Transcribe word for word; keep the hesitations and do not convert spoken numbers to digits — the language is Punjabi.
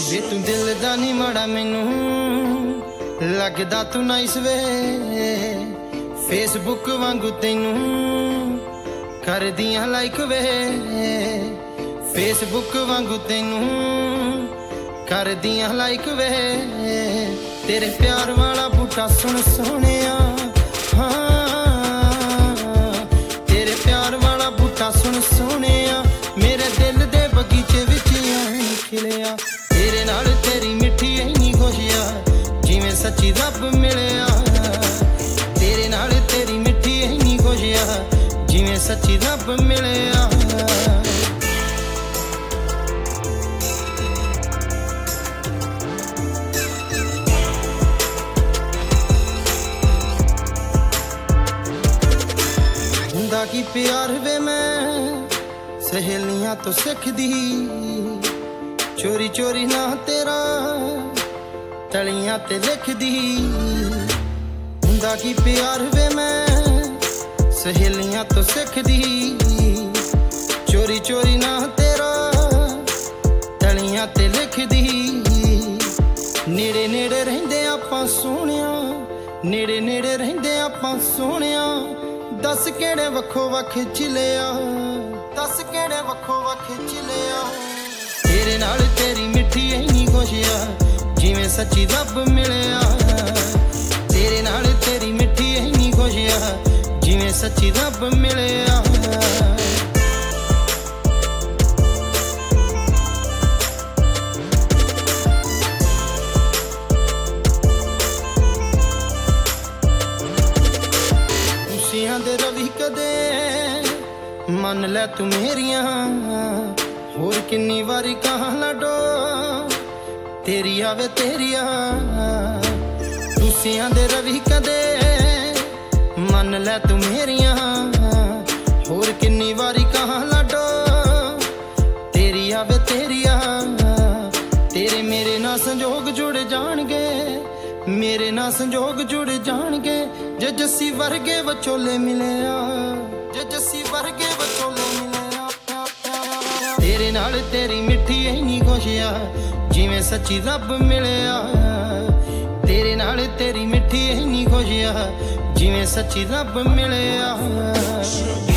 ਵੇ ਤੂੰ ਦਿਲ ਦਾ ਨੀ ਮਾੜਾ ਮੈਨੂੰ ਲੱਗਦਾ ਤੂੰ ਨਾਈਸ ਵੇ ਫੇਸਬੁੱਕ ਵਾਂਗੂ ਤੈਨੂੰ ਕਰਦੀਆਂ ਲਾਈਕ ਵੇ ਫੇਸਬੁੱਕ ਵਾਂਗੂ ਤੈਨੂੰ ਕਰਦੀਆਂ ਲਾਈਕ ਵੇ ਤੇਰੇ ਪਿਆਰ ਵਾਲਾ ਬੂਟਾ ਸੁਣ ਸੋਹਣਿਆ ਹਾਂ ਤੇਰੇ ਪਿਆਰ ਵਾਲਾ ਬੂਟਾ ਸੁਣ ਸੋਹਣਿਆ ਮੇਰੇ ਦਿਲ ਦੇ ਬਗੀਚੇ ਵਿੱਚ ਖਿਲਿਆ ਤੇਰੇ ਨਾਲ ਤੇਰੀ ਮਿੱਠੀ ਇੰਨੀ ਖੁਸ਼ੀਆ ਜਿਵੇਂ ਸੱਚੀ ਰੱਬ ਮਿਲਿਆ ਤੇਰੇ ਨਾਲ ਤੇਰੀ ਮਿੱਠੀ ਇੰਨੀ ਖੁਸ਼ੀਆ ਜਿਵੇਂ ਸੱਚੀ ਰੱਬ ਮਿਲਿਆ ਹੁੰਦਾ ਕੀ ਪਿਆਰ ਵੇ ਮੈਂ ਸਹੇਲੀਆਂ ਤੋਂ ਸਿੱਖਦੀ ਚੋਰੀ ਚੋਰੀ ਨਾ ਤੇਰਾ ਤਲੀਆਂ ਤੇ ਲਿਖਦੀ ਹੁੰਦਾ ਕੀ ਪਿਆਰ ਵੇ ਮੈਂ ਸਹੇਲੀਆਂ ਤੋਂ ਸਿੱਖਦੀ ਚੋਰੀ ਚੋਰੀ ਨਾ ਤੇਰਾ ਤਲੀਆਂ ਤੇ ਲਿਖਦੀ ਨੇੜੇ ਨੇੜੇ ਰਹਿੰਦੇ ਆਪਾਂ ਸੋਹਣਿਆ ਨੇੜੇ ਨੇੜੇ ਰਹਿੰਦੇ ਆਪਾਂ ਸੋਹਣਿਆ ਦੱਸ ਕਿਹੜੇ ਵੱਖੋ ਵੱਖ ਜ਼ਿਲ੍ਹਿਆ ਦੱਸ ਕਿਹੜੇ ਵੱਖੋ ਵੱਖ ਜ਼ਿਲ੍ਹਿਆ ਤੇਰੇ ਨਾਲ ਤੇਰੀ ਮਿੱਠੀ ਇੰਨੀ ਖੁਸ਼ੀਆ ਜਿਵੇਂ ਸੱਚੀ ਰੱਬ ਮਿਲਿਆ ਤੇਰੇ ਨਾਲ ਤੇਰੀ ਮਿੱਠੀ ਇੰਨੀ ਖੁਸ਼ੀਆ ਜਿਵੇਂ ਸੱਚੀ ਰੱਬ ਮਿਲਿਆ ਖੁਸ਼ੀਆਂ ਦੇ ਰਵੀ ਕਦੇ ਮੰਨ ਲੈ ਤੂੰ ਮੇਰੀਆਂ ਹੋਰ ਕਿੰਨੀ ਵਾਰੀ ਕਹਾਂ ਲਡੋ ਤੇਰੀ ਆਵੇ ਤੇਰੀਆ ਖੁਸ਼ੀਆਂ ਦੇ ਰਵੀ ਕਦੇ ਮੰਨ ਲੈ ਤੂੰ ਮੇਰੀਆਂ ਹੋਰ ਕਿੰਨੀ ਵਾਰੀ ਕਹਾਂ ਲਡੋ ਤੇਰੀ ਆਵੇ ਤੇਰੀਆ ਤੇਰੇ ਮੇਰੇ ਨਾਲ ਸੰਜੋਗ ਜੁੜ ਜਾਣਗੇ ਮੇਰੇ ਨਾਲ ਸੰਜੋਗ ਜੁੜ ਜਾਣਗੇ ਜੇ ਜੱਸੀ ਵਰਗੇ ਵਿਚੋਲੇ ਮਿਲਿਆ ਜੇ ਜੱਸੀ ਵਰਗੇ ਵਿਚੋਲੇ ਮਿਲਿਆ ਤੇਰੇ ਨਾਲ ਤੇਰੀ ਮਿੱਠੀ ਇੰਨੀ ਖੁਸ਼ੀਆ ਜਿਵੇਂ ਸੱਚੀ ਰੱਬ ਮਿਲਿਆ ਤੇਰੇ ਨਾਲ ਤੇਰੀ ਮਿੱਠੀ ਇੰਨੀ ਖੁਸ਼ੀਆ ਜਿਵੇਂ ਸੱਚੀ ਰੱਬ ਮਿਲਿਆ